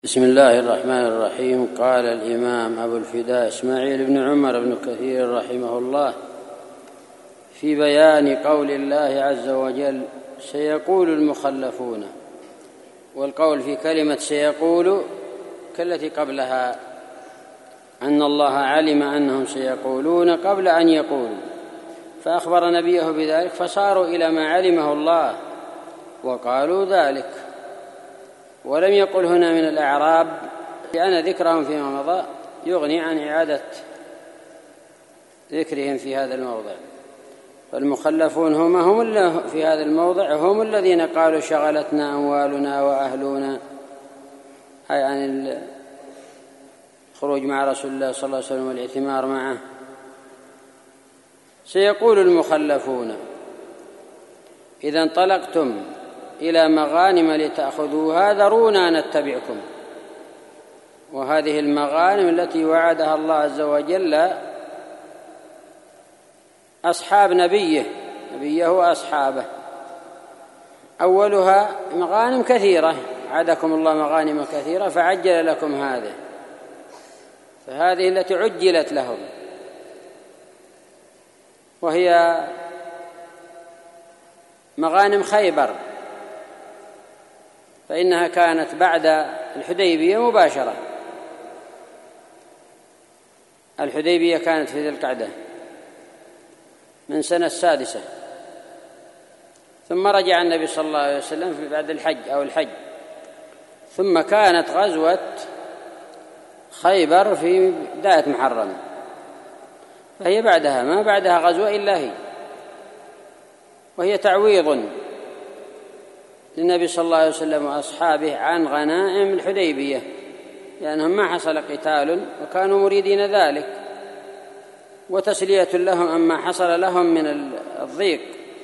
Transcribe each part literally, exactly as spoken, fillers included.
بسم الله الرحمن الرحيم. قال الإمام أبو الفداء إسماعيل بن عمر بن كثير رحمه الله في بيان قول الله عز وجل: سيقول المخلفون. والقول في كلمة سيقول كالتي قبلها، أن الله علم أنهم سيقولون قبل أن يقولوا، فأخبر نبيه بذلك، فصاروا إلى ما علمه الله وقالوا ذلك. ولم يقل هنا من الأعراب، لأن ذكرهم فيما مضى يغني عن إعادة ذكرهم في هذا الموضع. فالمخلفون هم هم في هذا الموضع هم الذين قالوا: شغلتنا أموالنا وأهلنا، أي عن الخروج مع رسول الله صلى الله عليه وسلم والاعتمار معه. سيقول المخلفون: إذا انطلقتم إلى مغانم لتأخذوها ذرونا نتبعكم. وهذه المغانم التي وعدها الله عز وجل أصحاب نبيه نبيه وأصحابه. أولها مغانم كثيرة، عدكم الله مغانم كثيرة فعجل لكم هذه، فهذه التي عجلت لهم، وهي مغانم خيبر، فإنها كانت بعد الحديبية مباشرة. الحديبية كانت في ذي القعدة من سنة السادسة، ثم رجع النبي صلى الله عليه وسلم في بعد الحج أو الحج، ثم كانت غزوة خيبر في بداية محرم، فهي بعدها، ما بعدها غزوة إلا هي، وهي تعويض للنبي صلى الله عليه وسلم وأصحابه عن غنائم الحديبية، لأنهم ما حصل قتال وكانوا مريدين ذلك، وتسلية لهم أما حصل لهم من الضيق،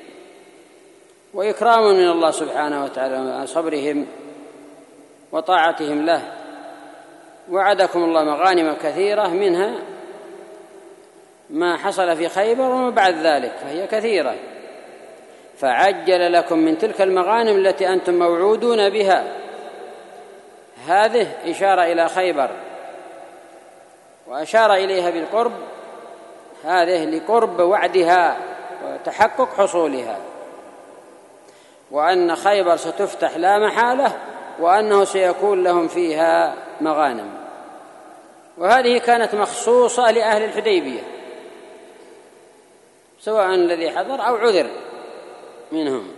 وإكرام من الله سبحانه وتعالى على صبرهم وطاعتهم له. وعدكم الله مغانم كثيرة، منها ما حصل في خيبر وما بعد ذلك، فهي كثيرة. فعجل لكم من تلك المغانم التي أنتم موعودون بها. هذه إشارة إلى خيبر، وأشار إليها بالقرب، هذه لقرب وعدها وتحقق حصولها، وأن خيبر ستفتح لا محالة، وأنه سيكون لهم فيها مغانم. وهذه كانت مخصوصة لأهل الحديبية، سواء الذي حضر أو عذر منهم.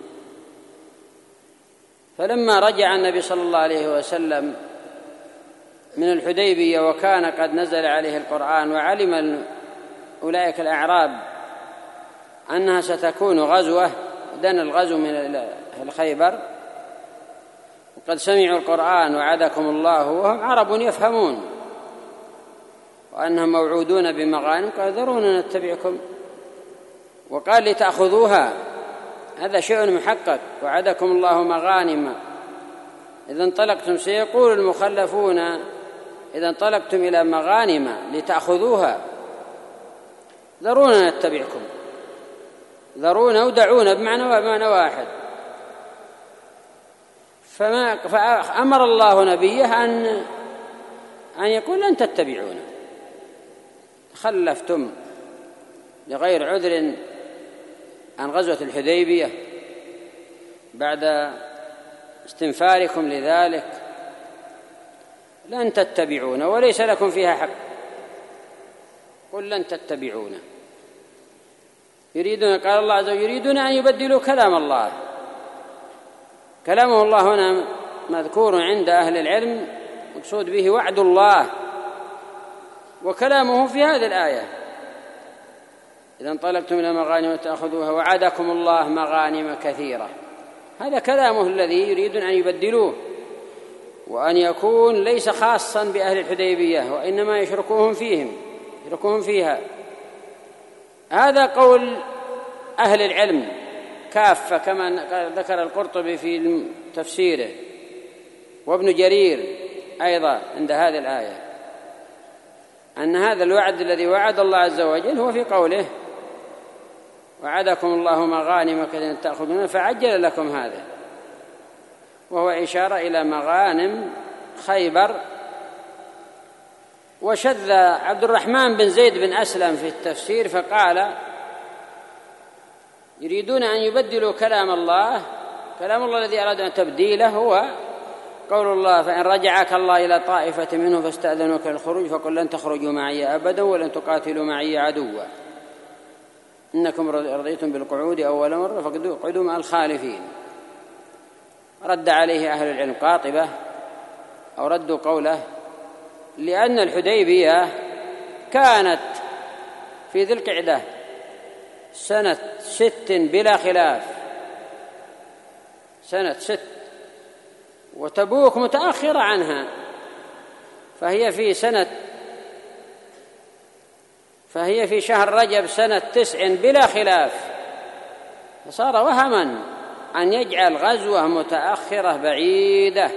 فلما رجع النبي صلى الله عليه وسلم من الحديبية وكان قد نزل عليه القرآن، وعلم أولئك الأعراب أنها ستكون غزوة، دنا الغزو من أهل خيبر، وقد سمعوا القرآن وعدكم الله، وهم عرب يفهمون، وأنهم موعودون بمغانم، قال: ذرونا نتبعكم. وقال: لتأخذوها، هذا شيء محقق. وعدكم الله مغانم إذا انطلقتم. سيقول المخلفون: إذا انطلقتم إلى مغانم لتأخذوها ذرونا نتبعكم. ذرونا ودعونا بمعنى بمعنى واحد. فما فأمر الله نبيه أن أن يقول: لن تتبعونا، خلفتم لغير عذر عن غزوة الحديبية بعد استنفاركم لذلك، لن تتبعون وليس لكم فيها حق. قل لن تتبعون. يريدون، قال الله عز وجل: يريدون أن يبدلوا كلام الله. كلامه الله هنا مذكور عند أهل العلم، مقصود به وعد الله، وكلامه في هذه الآية: إذا انطلقتم إلى مغانم تأخذوها وعدكم الله مغانم كثيرة. هذا كلامه الذي يريدون أن يبدلوه، وأن يكون ليس خاصا بأهل الحديبية، وإنما يشركوهم فيهم يشركوهم فيها. هذا قول أهل العلم كافة، كما ذكر القرطبي في تفسيره، وابن جرير أيضا عند هذه الآية، أن هذا الوعد الذي وعد الله عز وجل هو في قوله: وعدكم الله مغانم كثيرة تأخذون فعجل لكم هذا، وهو إشارة إلى مغانم خيبر. وشذ عبد الرحمن بن زيد بن أسلم في التفسير فقال يريدون أن يبدلوا كلام الله. كلام الله الذي أراد أن تبديله هو قول الله فإن رجعك الله إلى طائفة منهم فاستأذنوك للخروج فقل لن تخرجوا معي أبدا ولن تقاتلوا معي عدوا إنكم رضيتم بالقعود أول مرة فاقعدوا مع الخالفين. رد عليه أهل العلم قاطبة أو ردوا قوله لأن الحديبية كانت في ذي القعدة سنة ست بلا خلاف، سنة ست، وتبوك متأخرة عنها فهي في سنة فهي في شهر رجب سنة تسع بلا خلاف، فصار وهما أن يجعل غزوة متأخرة بعيدة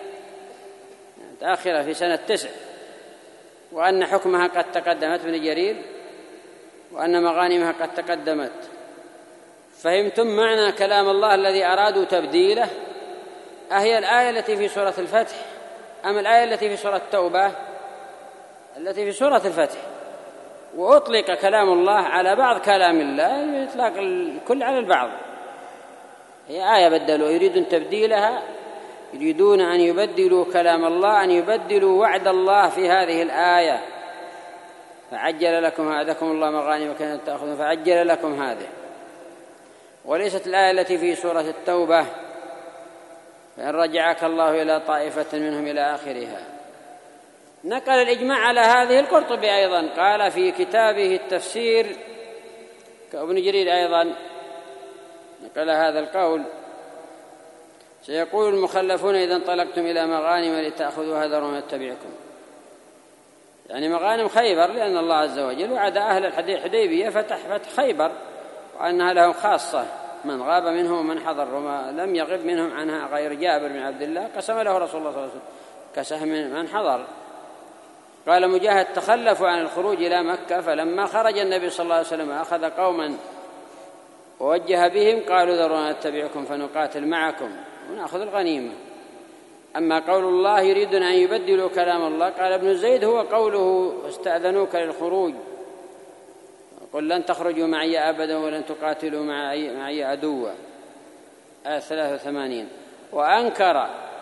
متأخرة في سنة تسع وأن حكمها قد تقدمت ابن جرير وأن مغانمها قد تقدمت. فهمتم معنى كلام الله الذي أرادوا تبديله؟ أهي الآية التي في سورة الفتح أم الآية التي في سورة التوبة؟ التي في سورة الفتح. وأطلق كلام الله على بعض كلام الله إطلاق الكل على البعض. هي آية بدلوا يريدون تبديلها، يريدون أن يبدلوا كلام الله، أن يبدلوا وعد الله في هذه الآية. فعجل لكم هذاكم الله مغانم كانت تأخذون فعجل لكم هذه، وليست الآية التي في سورة التوبة فإن رجعك الله إلى طائفة منهم إلى آخرها. نقل الإجماع على هذه القرطبي أيضا، قال في كتابه التفسير كابن جرير أيضا نقل هذا القول سيقول المخلفون إذا انطلقتم إلى مغانم لتأخذوها ذروا نتبعكم، يعني مغانم خيبر، لأن الله عز وجل وعد أهل الحديبية فتح فتح خيبر وأنها لهم خاصة، من غاب منهم ومن حضر وما لم يغب منهم عنها غير جابر بن عبد الله قسم له رسول الله صلى الله عليه وسلم كسهم من حضر. قال مجاهد تخلفوا عن الخروج إلى مكة فلما خرج النبي صلى الله عليه وسلم أخذ قوما ووجه بهم قالوا ذرونا نتبعكم فنقاتل معكم ونأخذ الغنيمة. أما قول الله يريدون أن يبدلوا كلام الله قال ابن زيد هو قوله استأذنوك للخروج قل لن تخرجوا معي أبدا ولن تقاتلوا معي, معي عدوا آية ثلاثة وثمانين. وأنكر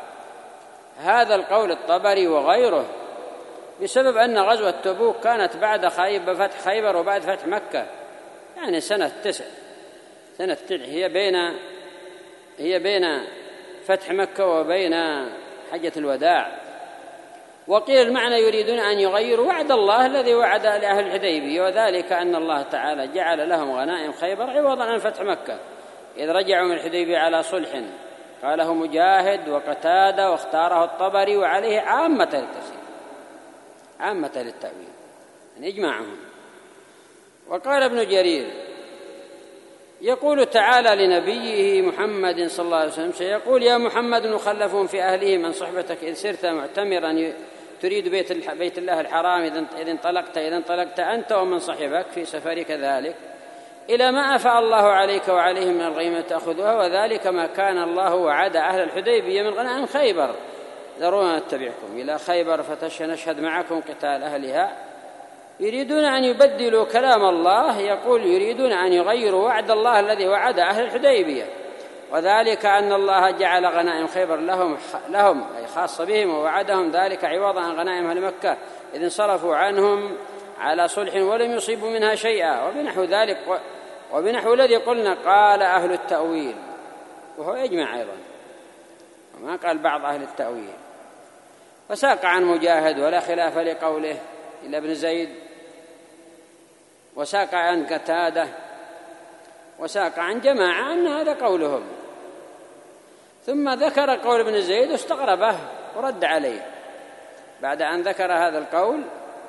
هذا القول الطبري وغيره بسبب أن غزوة تبوك كانت بعد خيبر فتح خيبر وبعد فتح مكة، يعني سنة تسع سنة تسع هي بين هي بين فتح مكة وبين حجة الوداع. وقيل المعنى يريدون أن يغيروا وعد الله الذي وعد لأهل الحديبية، وذلك أن الله تعالى جعل لهم غنائم خيبر عوضا عن فتح مكة إذ رجعوا من الحديبية على صلح، قاله مجاهد وقتادة واختاره الطبري وعليه عامة للتفسير عامة للتأويل يعني إجماعهم. وقال ابن جرير يقول تعالى لنبيه محمد صلى الله عليه وسلم سيقول يا محمد مخلفون في أهله من صحبتك إذ سرت معتمرا تريد بيت, بيت الله الحرام إذا انطلقت إذا انطلقت أنت ومن صحبك في سفرك ذلك إلى ما أفاء الله عليك وعليهم من الغنيمة تأخذها وذلك ما كان الله وعد أهل الحديبية من غنائم خيبر ذرونا نتبعكم إلى خيبر فتشهد معكم قتال أهلها. يريدون أن يبدلوا كلام الله، يقول يريدون أن يغيروا وعد الله الذي وعد أهل الحديبية، وذلك أن الله جعل غنائم خيبر لهم لهم أي خاصة بهم ووعدهم ذلك عوضا عن غنائم أهل مكة إذ انصرفوا عنهم على صلح ولم يصيبوا منها شيئا. وبنحو ذلك وبنحو الذي قلنا قال أهل التأويل وهو يجمع أيضا وما قال بعض أهل التأويل. فساق عن مجاهد ولا خلاف لقوله إلا ابن زيد، وساق عن قتادة، وساق عن جماعة أن هذا قولهم، ثم ذكر قول ابن زيد واستغربه ورد عليه بعد أن ذكر هذا القول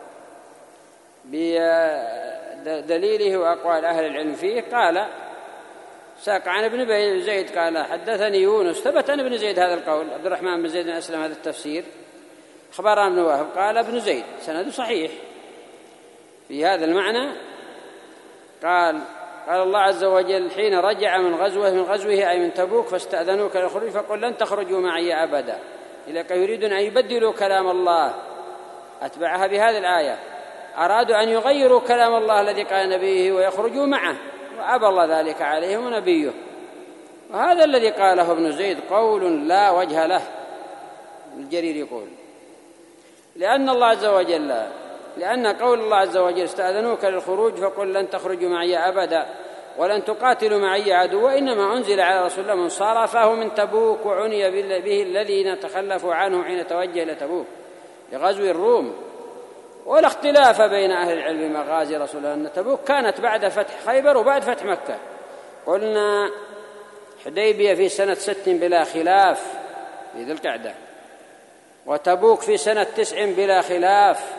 بدليله وأقوال أهل العلم فيه. قال ساق عن ابن زيد قال حدثني يونس ثبت عن ابن زيد هذا القول عبد الرحمن بن زيد بن أسلم هذا التفسير أخبرنا ابن وهب قال ابن زيد سند صحيح في هذا المعنى. قال قال الله عز وجل حين رجع من غزوه من غزوه أي من تبوك فاستأذنوك للخروج فقل لن تخرجوا معي أبدا يريدون أن يبدلوا كلام الله، أتبعها بهذه الآية، أرادوا أن يغيروا كلام الله الذي قال نبيه ويخرجوا معه، وأبى الله ذلك عليهم ونبيه. وهذا الذي قاله ابن زيد قول لا وجه له. الجرير يقول لأن الله عز وجل لأن قول الله عز وجل استأذنوك للخروج فقل لن تخرجوا معي أبدا ولن تقاتلوا معي عدوا، وإنما أنزل على رسول الله من صرفه من تبوك، وعني به الذين تخلفوا عنه حين توجه إلى تبوك لغزو الروم. ولا اختلاف بين أهل العلم مغازي رسول الله أن تبوك كانت بعد فتح خيبر وبعد فتح مكة. قلنا حديبية في سنة ست بلا خلاف في ذي القعدة، وتبوك في سنة تسع بلا خلاف.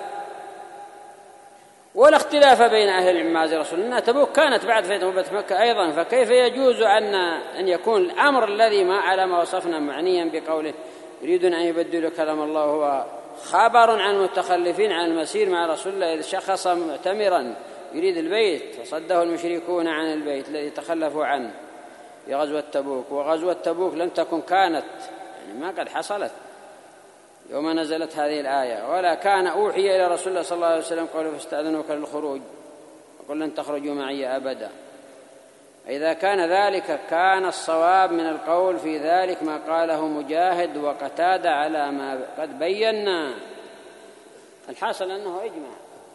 ولا اختلاف بين أهل العلم مغازي رسول الله أن تبوك كانت بعد فتح مكة أيضا، فكيف يجوز أن أن يكون الأمر الذي ما على ما وصفنا معنيا بقوله يريدون أن يبدلوا كلام الله هو خبر عن المتخلفين عن المسير مع رسول الله، إذ شخص معتمرا يريد البيت فصده المشركون عن البيت الذي تخلفوا عنه في غزوة تبوك. وغزوة تبوك لم تكن كانت يعني ما قد حصلت يوم نزلت هذه الآية، ولا كان أوحي إلى رسول الله صلى الله عليه وسلم قوله فاستأذنوك للخروج وقل لن تخرجوا معي أبدا. إذا كان ذلك كان الصواب من القول في ذلك ما قاله مجاهد وقتادة على ما قد بينا. الحاصل أنه إجماع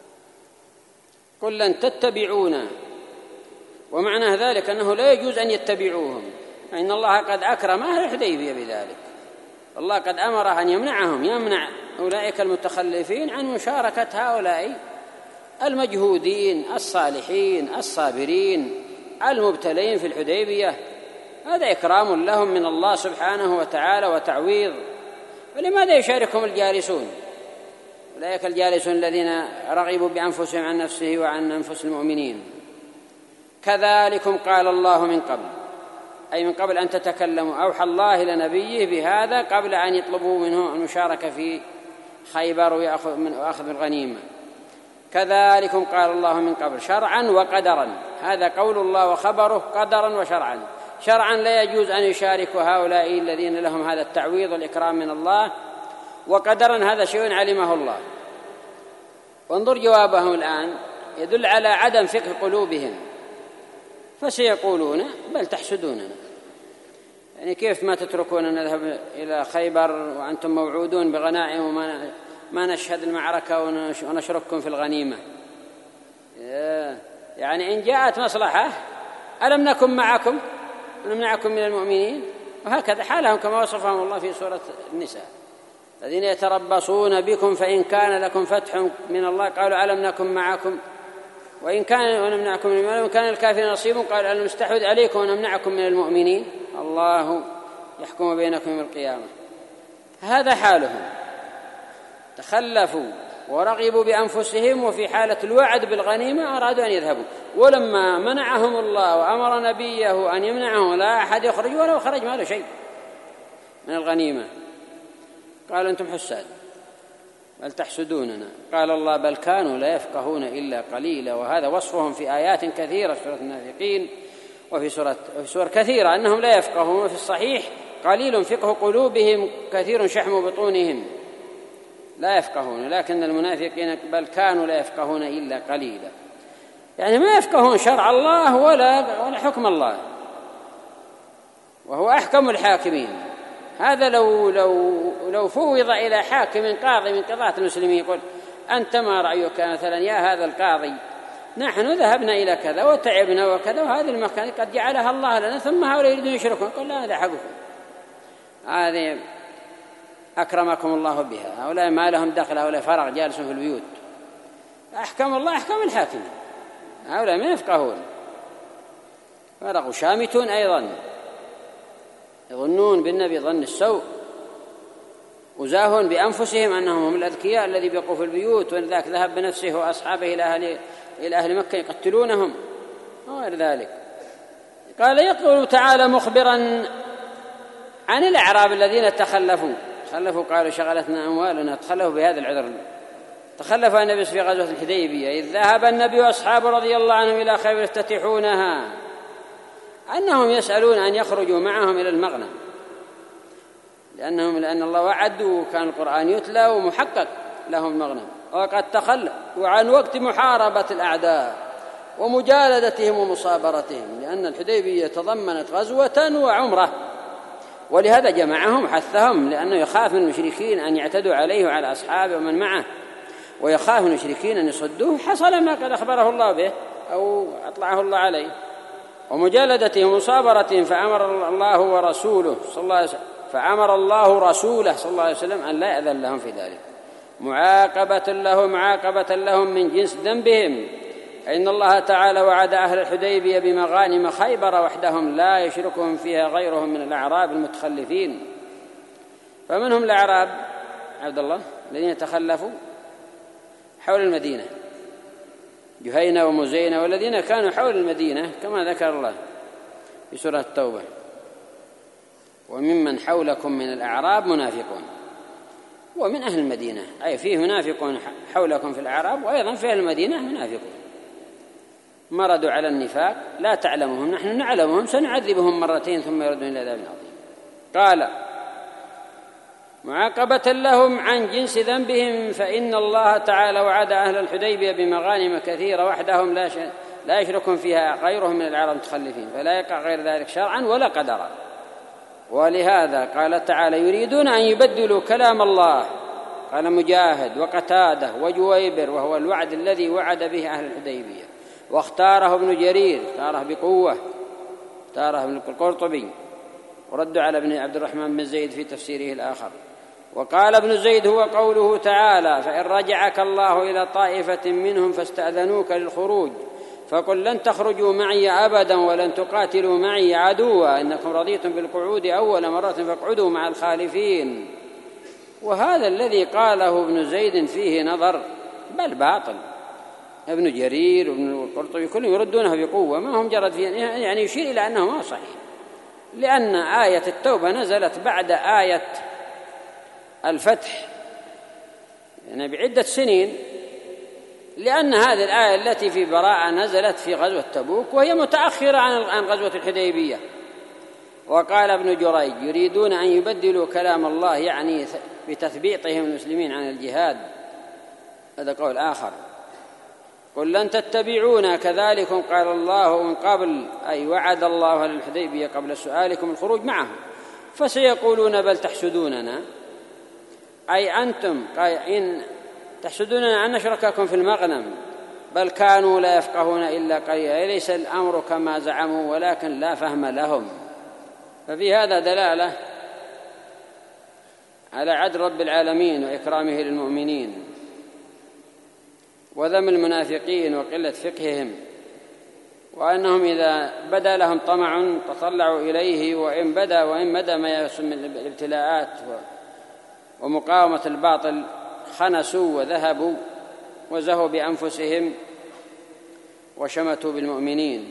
قل لن تتبعونا، ومعنى ذلك أنه لا يجوز أن يتبعوهم، فإن الله قد أكرم أهل الحديبية بذلك. الله قد أمره أن يمنعهم يمنع أولئك المتخلفين عن مشاركة هؤلاء المجهودين الصالحين الصابرين المبتلين في الحديبية. هذا إكرام لهم من الله سبحانه وتعالى وتعويض. ولماذا يشاركهم الجالسون أولئك الجالسون الذين رغبوا بأنفسهم عن نفسه وعن أنفس المؤمنين؟ كذلكم قال الله من قبل، أي من قبل أن تتكلموا أوحى الله إلى نبيه بهذا قبل أن يطلبوا منه المشاركة في خيبر ويأخذ من وأخذ الغنيمة. كذلكم قال الله من قبل شرعا وقدرا، هذا قول الله وخبره قدرا وشرعا. شرعا لا يجوز أن يشاركوا هؤلاء الذين لهم هذا التعويض والإكرام من الله، وقدرا هذا شيء علمه الله. وانظر جوابهم الآن يدل على عدم فقه قلوبهم، فسيقولون بل تحسدوننا، يعني كيف ما تتركون نذهب إلى خيبر وأنتم موعودون بغنائم وما ما نشهد المعركة ونشرككم في الغنيمة؟ يعني إن جاءت مصلحة ألم نكن معكم ونمنعكم من المؤمنين؟ وهكذا حالهم كما وصفهم الله في سورة النساء الذين يتربصون بكم فإن كان لكم فتح من الله قالوا ألم نكن معكم وإن كان ونمنعكم من المؤمنين وإن كان الكافرين نصيب قالوا ألم نستحوذ عليكم ونمنعكم من المؤمنين الله يحكم بينكم يوم القيامة. هذا حالهم، تخلفوا ورغبوا بأنفسهم، وفي حالة الوعد بالغنيمة أرادوا أن يذهبوا، ولما منعهم الله وأمر نبيه أن يمنعهم لا أحد يخرج ولو خرج ما له شيء من الغنيمة قالوا أنتم حساد بل تحسدوننا. قال الله بل كانوا لا يفقهون إلا قليلا. وهذا وصفهم في آيات كثيرة في سورة المنافقين وفي سورة في سور كثيرة أنهم لا يفقهون. وفي الصحيح قليل فقه قلوبهم كثير شحم بطونهم، لا يفقهون. لكن المنافقين بل كانوا لا يفقهون إلا قليلا، يعني ما يفقهون شرع الله ولا ولا حكم الله، وهو أحكم الحاكمين. هذا لو لو لو فوض إلى حاكم قاضي من قضاة المسلمين يقول أنت ما رأيك مثلا يا هذا القاضي نحن ذهبنا إلى كذا وتعبنا وكذا وهذه المكان قد جعلها الله لنا ثم هؤلاء يريدون يشركون، قل لا هذا حقكم، هذه أكرمكم الله بها، هؤلاء ما لهم دخل، هؤلاء فرغ جالسون في البيوت. أحكم الله أحكم الحاكمين، هؤلاء ما يفقهون، فرغوا شامتون أيضا يظنون بالنبي ظن السوء، وزاهون بأنفسهم أنهم هم الأذكياء الذي بقوا في البيوت، ولذلك ذهب بنفسه وأصحابه إلى أهل, إلى أهل مكة يقتلونهم وغير ذلك. قال يقول تعالى مخبرا عن الأعراب الذين تخلفوا تخلفوا قالوا شغلتنا أموالنا، تخلفوا بهذا العذر. تخلف النبي في غزوة الحديبية إذ ذهب النبي وأصحابه رضي الله عنهم إلى خيبر يفتتحونها أنهم يسألون أن يخرجوا معهم إلى المغنم، لأنهم لأن الله وعد وكان القرآن يتلى ومحقق لهم مغنم، وقد تخلوا عن وقت محاربة الأعداء ومجالدتهم ومصابرتهم، لأن الحديبية تضمنت غزوة وعمرة، ولهذا جمعهم حثهم، لأنه يخاف من المشركين أن يعتدوا عليه وعلى أصحابه ومن معه، ويخاف من المشركين أن يصدوه. حصل ما قد أخبره الله به أو أطلعه الله عليه، ومجالدتهم ومصابرتهم. فأمر الله ورسوله صلى الله عليه وسلم فأمر الله رسوله صلى الله عليه وسلم أن لا يأذن لهم في ذلك، معاقبة لهم معاقبة لهم من جنس ذنبهم. إن الله تعالى وعد أهل الحديبية بمغانم خيبر وحدهم لا يشركهم فيها غيرهم من الأعراب المتخلفين. فمنهم الأعراب عبد الله الذين تخلفوا حول المدينة، جهينة ومزينة، والذين كانوا حول المدينة كما ذكر الله في سورة التوبة: وممن حولكم من الأعراب منافقون. ومن أهل المدينة أي فيه منافقون حولكم في الأعراب، وأيضا في أهل المدينة منافقون مردوا على النفاق لا تعلمهم نحن نعلمهم سنعذبهم مرتين ثم يردون إلى عذاب عظيم. قال: معاقبة لهم عن جنس ذنبهم. فإن الله تعالى وعد أهل الحديبية بمغانم كثيرة وحدهم لا لا يشركون فيها غيرهم من العرب المتخلفين، فلا يقع غير ذلك شرعا ولا قدرا. ولهذا قال تعالى: يريدون أن يبدلوا كلام الله. قال مجاهد وقتادة وجويبر، وهو الوعد الذي وعد به أهل الحديبية، واختاره ابن جرير، اختاره بقوة، اختاره ابن القرطبي، ورد على ابن عبد الرحمن بن زيد في تفسيره الآخر. وقال ابن زيد: هو قوله تعالى: فإن رجعك الله إلى طائفة منهم فاستأذنوك للخروج فقل لن تخرجوا معي أبدا ولن تقاتلوا معي عدوا إنكم رضيتم بالقعود أول مرة فاقعدوا مع الخالفين. وهذا الذي قاله ابن زيد فيه نظر بل باطل. ابن جرير وابن القرطبي كلهم يردونها بقوة، ما هم جرد فيه، يعني يشير إلى أنه ما صحيح، لأن آية التوبة نزلت بعد آية الفتح يعني بعدة سنين، لأن هذه الآية التي في براءة نزلت في غزوة تبوك وهي متأخرة عن غزوة الحديبية. وقال ابن جريج: يريدون أن يبدلوا كلام الله، يعني بتثبيطهم المسلمين عن الجهاد. هذا قول آخر. قل لن تتبعونا كذلكم قال الله من قبل، أي وعد الله للحديبية قبل سؤالكم الخروج معهم، فسيقولون بل تحسدوننا، أي أنتم إن تحسدوننا أن نشرككم في المغنم، بل كانوا لا يفقهون إلا قليلا، ليس الأمر كما زعموا ولكن لا فهم لهم. ففي هذا دلالة على عدل رب العالمين وإكرامه للمؤمنين، وذم المنافقين وقلة فقههم، وأنهم إذا بدا لهم طمع تطلعوا إليه، وإن بدا وإن مدى ما يسمى الابتلاءات ومقاومة الباطل خنسوا وذهبوا وزهوا بأنفسهم وشمتوا بالمؤمنين.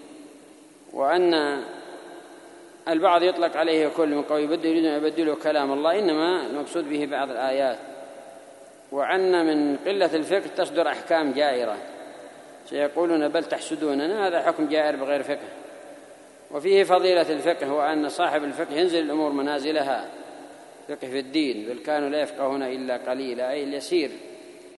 وأن البعض يطلق عليه كل من قول يبدلون يبدلوا كلام الله، إنما المقصود به بعض الآيات. وعن من قلة الفقه تصدر أحكام جائرة، سيقولون بل تحسدوننا، هذا حكم جائر بغير فقه. وفيه فضيلة الفقه، وأن صاحب الفقه ينزل الأمور منازلها، فقه في الدين، بل كانوا لا يفقهون إلا قليلا، أي اليسير